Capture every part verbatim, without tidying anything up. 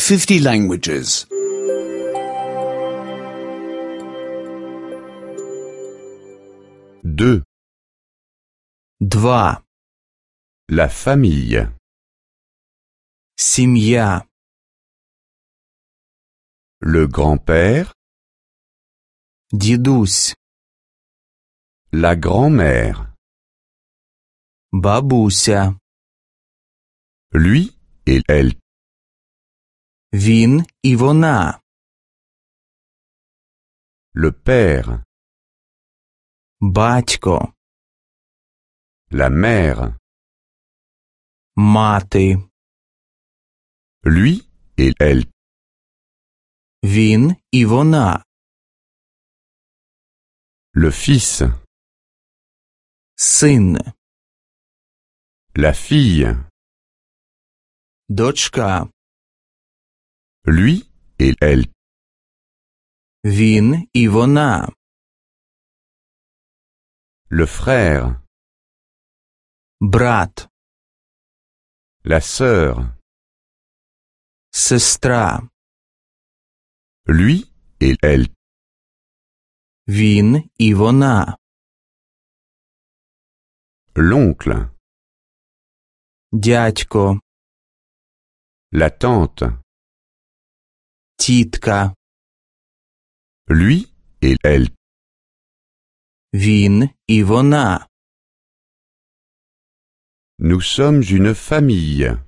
fifty languages. deux. Два. La famille. Сім'я. Le grand-père. Дідусь. La grand-mère. Бабуся. Lui et elle. Він і вона. Le père. Батько. La mère. Мати. Lui et elle. Він і вона. Le fils. Син. La fille. Дочка. Lui et elle. Він і вона. Le frère. Брат. La sœur. Сестра. Lui et elle. Він і вона. L'oncle. Дядько. La tante. Тітка. Lui et elle. Він і вона. Nous sommes une famille.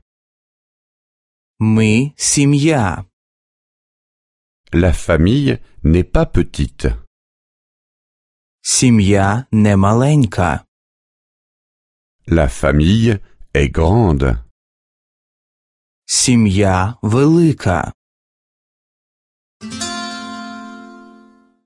Ми сім'я. La famille n'est pas petite. Сім'я не маленька. La famille est grande. Сім'я велика.